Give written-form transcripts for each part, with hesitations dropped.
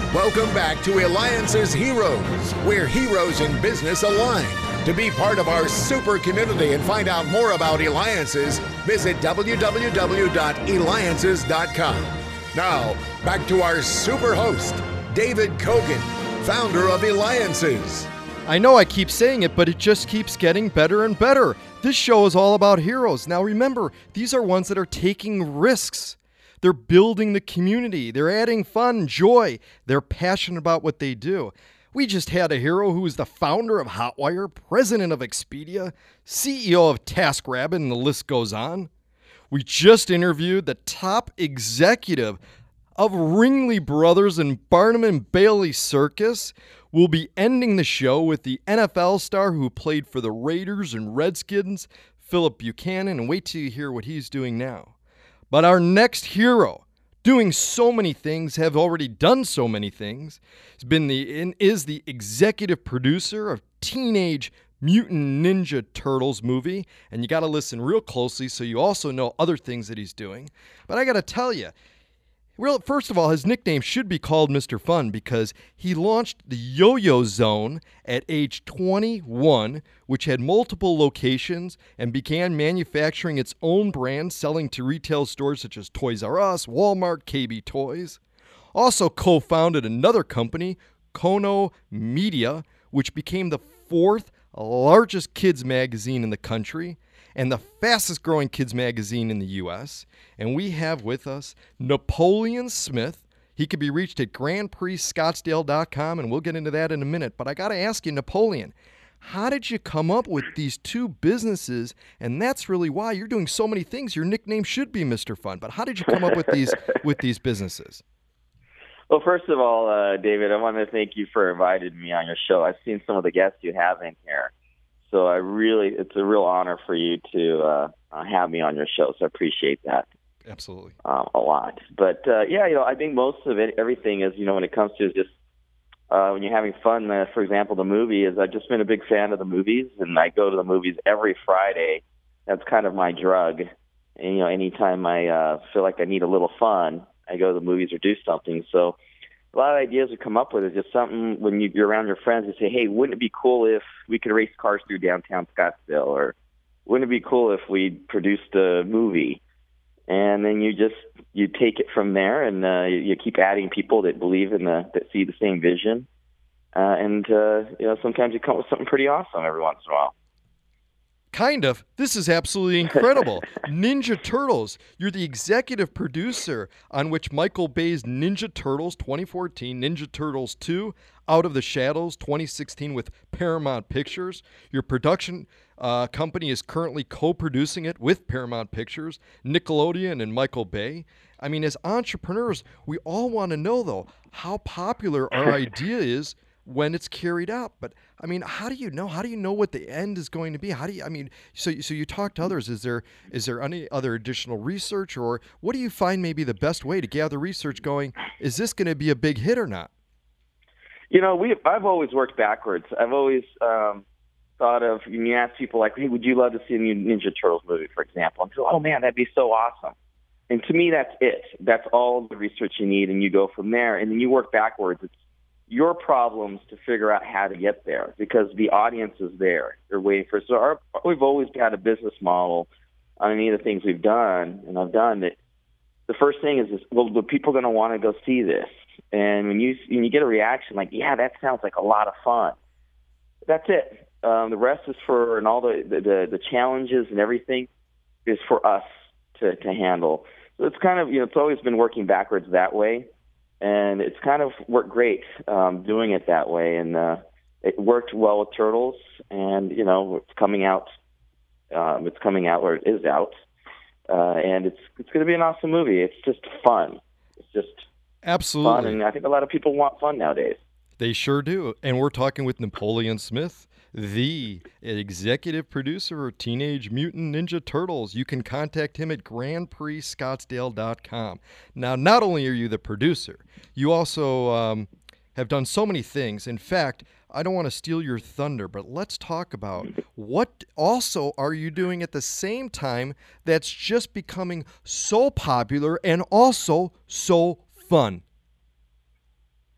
Welcome back to Alliance's Heroes, where heroes in business align. To be part of our super community and find out more about Alliances, visit www.alliances.com. Now, back to our super host, David Kogan, founder of Alliances. I know I keep saying it, but it just keeps getting better and better. This show is all about heroes. Now remember, these are ones that are taking risks. They're building the community. They're adding fun, joy. They're passionate about what they do. We just had a hero who is the founder of Hotwire, president of Expedia, CEO of TaskRabbit, and the list goes on. We just interviewed the top executive of Ringling Brothers and Barnum and Bailey Circus. We'll be ending the show with the NFL star who played for the Raiders and Redskins, Philip Buchanan, and wait till you hear what he's doing now. But our next hero, doing so many things, have already done so many things, is the executive producer of Teenage Mutant Ninja Turtles movie, and you got to listen real closely so you also know other things that he's doing. But I got to tell you, well, first of all, his nickname should be called Mr. Fun because he launched the Yo-Yo Zone at age 21, which had multiple locations and began manufacturing its own brand, selling to retail stores such as Toys R Us, Walmart, KB Toys. Also co-founded another company, Kono Media, which became the fourth largest kids magazine in the country and the fastest growing kids magazine in the U.S. And we have with us Napoleon Smith. He can be reached at GrandPrixScottsdale.com, and we'll get into that in a minute. But I got to ask you, Napoleon, how did you come up with these two businesses? And that's really why you're doing so many things. Your nickname should be Mr. Fun. But how did you come up with these businesses? Well, first of all, David, I want to thank you for inviting me on your show. I've seen some of the guests you have in here. So it's a real honor for you to have me on your show. So I appreciate that. Absolutely. A lot. But, I think most of everything is, when it comes to just when you're having fun, for example, the movie is I've just been a big fan of the movies, and I go to the movies every Friday. That's kind of my drug. And, anytime I feel like I need a little fun, I go to the movies or do something. So a lot of ideas we come up with is just something when you're around your friends, you say, hey, wouldn't it be cool if we could race cars through downtown Scottsdale? Or wouldn't it be cool if we produced a movie? And then you take it from there, and you keep adding people that believe that see the same vision. Sometimes you come up with something pretty awesome every once in a while. Kind of. This is absolutely incredible. Ninja Turtles. You're the executive producer on which Michael Bay's Ninja Turtles 2014, Ninja Turtles 2, Out of the Shadows 2016 with Paramount Pictures. Your production company is currently co-producing it with Paramount Pictures, Nickelodeon, and Michael Bay. I mean, as entrepreneurs, we all want to know, though, how popular our idea is when it's carried out. But I mean, how do you know what the end is going to be? So you talk to others. Is there any other additional research, or what do you find maybe the best way to gather research going, is this going to be a big hit or not? I've always worked backwards. I've always thought of, when you ask people like, hey, would you love to see a new Ninja Turtles movie, for example? I'm oh man, that'd be so awesome. And to me, that's it. That's all the research you need, and you go from there, and then you work backwards. It's your problems to figure out how to get there, because the audience is there. They're waiting for it. So we've always got a business model on any of the things we've done, and I've done that. The first thing is the people going to want to go see this? And when you get a reaction like, yeah, that sounds like a lot of fun, that's it. The rest is and all the challenges and everything is for us to handle. So it's kind of, it's always been working backwards that way. And it's kind of worked great doing it that way. And it worked well with Turtles. And, it's coming out. It's coming out, or it is out. And it's going to be an awesome movie. It's just fun. It's just absolutely fun. And I think a lot of people want fun nowadays. They sure do. And we're talking with Napoleon Smith, the executive producer of Teenage Mutant Ninja Turtles. You can contact him at GrandPrixScottsdale.com. Now, not only are you the producer, you also have done so many things. In fact, I don't want to steal your thunder, but let's talk about what also are you doing at the same time that's just becoming so popular and also so fun.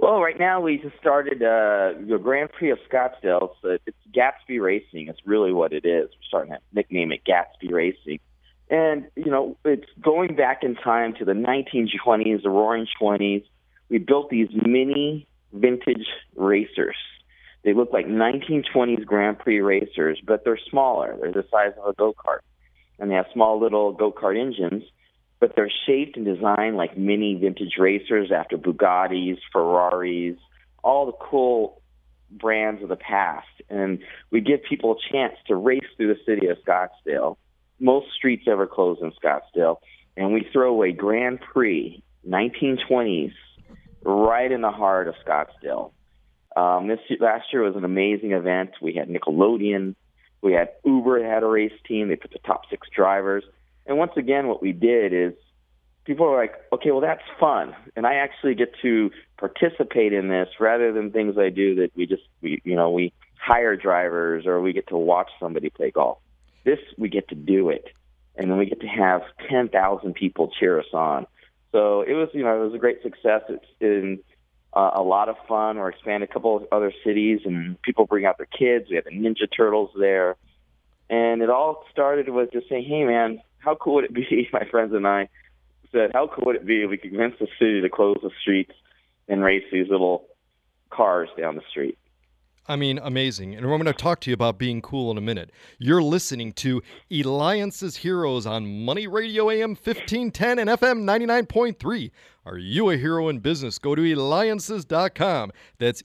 Well, right now we just started the Grand Prix of Scottsdale. It's Gatsby Racing. It's really what it is. We're starting to nickname it Gatsby Racing. And, it's going back in time to the 1920s, the Roaring 20s. We built these mini vintage racers. They look like 1920s Grand Prix racers, but they're smaller. They're the size of a go-kart. And they have small little go-kart engines, but they're shaped and designed like mini vintage racers after Bugattis, Ferraris, all the cool brands of the past. And we give people a chance to race through the city of Scottsdale. Most streets ever close in Scottsdale. And we throw away Grand Prix 1920s right in the heart of Scottsdale. Last year was an amazing event. We had Nickelodeon. We had Uber had a race team. They put the top 6 drivers. And once again, what we did is people are like, okay, well, that's fun. And I actually get to participate in this rather than things I do that we hire drivers or we get to watch somebody play golf. This, we get to do it. And then we get to have 10,000 people cheer us on. So it was a great success. It's been a lot of fun. We're expanding a couple of other cities, and people bring out their kids. We have the Ninja Turtles there. And it all started with just saying, hey, man, how cool would it be, my friends and I said, how cool would it be if we could convince the city to close the streets and race these little cars down the street? I mean, amazing. And we're going to talk to you about being cool in a minute. You're listening to Eliance's Heroes on Money Radio AM 1510 and FM 99.3. Are you a hero in business? Go to Eliances.com. That's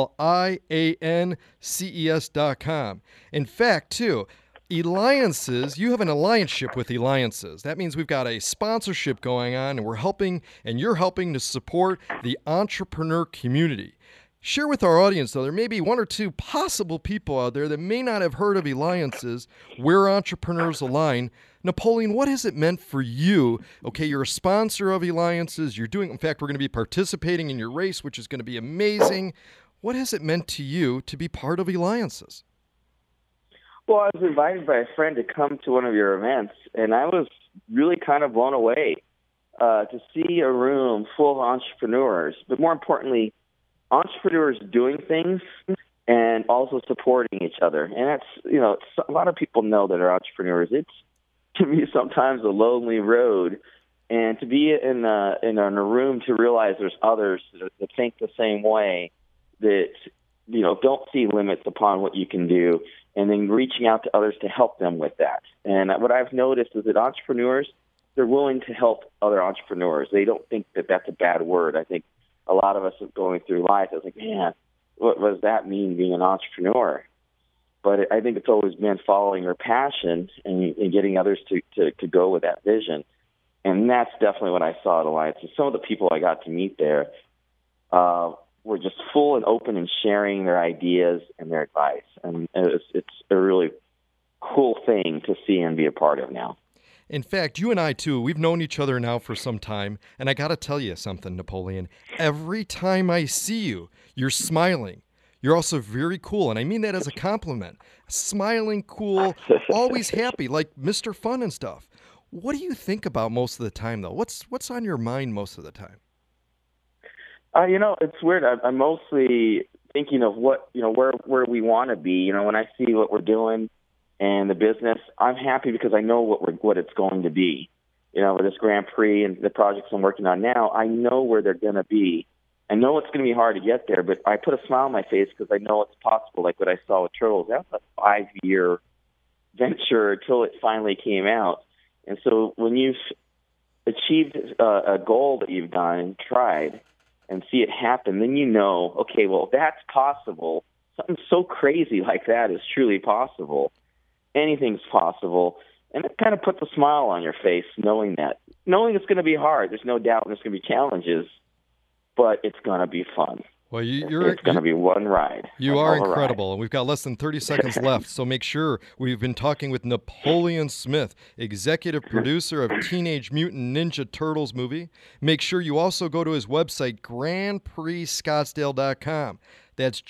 ELIANCES.com. In fact, too, Eliances, you have an alliance-ship with Eliances. That means we've got a sponsorship going on, and you're helping to support the entrepreneur community. Share with our audience, though, there may be one or two possible people out there that may not have heard of Eliances, where entrepreneurs align. Napoleon, what has it meant for you? Okay, you're a sponsor of Eliances. In fact, we're going to be participating in your race, which is going to be amazing. What has it meant to you to be part of Eliances? Well, I was invited by a friend to come to one of your events, and I was really kind of blown away to see a room full of entrepreneurs, but more importantly, entrepreneurs doing things and also supporting each other. And that's, a lot of people know that are entrepreneurs. It's, to me, sometimes a lonely road. And to be in a room to realize there's others that think the same way, that, don't see limits upon what you can do, and then reaching out to others to help them with that. And what I've noticed is that entrepreneurs, they're willing to help other entrepreneurs. They don't think that that's a bad word. I think a lot of us are going through life. I was like, man, what does that mean, being an entrepreneur? But I think it's always been following your passion and getting others to go with that vision. And that's definitely what I saw at Alliance. And some of the people I got to meet there were just full and open and sharing their ideas and their advice. And it's a really cool thing to see and be a part of now. In fact, you and I, too, we've known each other now for some time, and I got to tell you something, Napoleon. Every time I see you, you're smiling. You're also very cool, and I mean that as a compliment. Smiling, cool, always happy, like Mr. Fun and stuff. What do you think about most of the time, though? What's on your mind most of the time? It's weird. I'm mostly thinking of what, where we want to be. When I see what we're doing and the business, I'm happy because I know what it's going to be. With this Grand Prix and the projects I'm working on now, I know where they're going to be. I know it's going to be hard to get there, but I put a smile on my face because I know it's possible, like what I saw with Turtles. That was a 5-year venture until it finally came out. And so when you've achieved a goal that you've done and tried and see it happen, then okay, well, that's possible. Something so crazy like that is truly possible. Anything's possible. And it kind of puts a smile on your face knowing it's going to be hard. There's no doubt there's going to be challenges, but it's going to be fun. Well, it's going to be one ride. You are incredible, and we've got less than 30 seconds left, so make sure. We've been talking with Napoleon Smith, executive producer of Teenage Mutant Ninja Turtles movie. Make sure you also go to his website, GrandPrixScottsdale.com. That's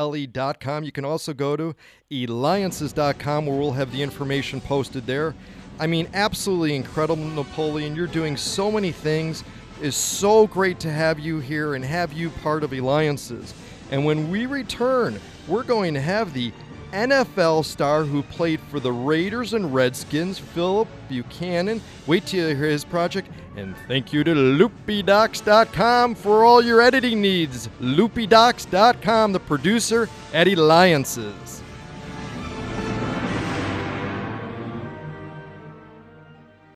GrandPrixScottsdale.com. You can also go to Eliances.com, where we'll have the information posted there. I mean, absolutely incredible, Napoleon. You're doing so many things. It's so great to have you here and have you part of Alliances. And when we return, we're going to have the NFL star who played for the Raiders and Redskins, Philip Buchanan. Wait till you hear his project. And thank you to LoopyDocs.com for all your editing needs. LoopyDocs.com, the producer at Alliances.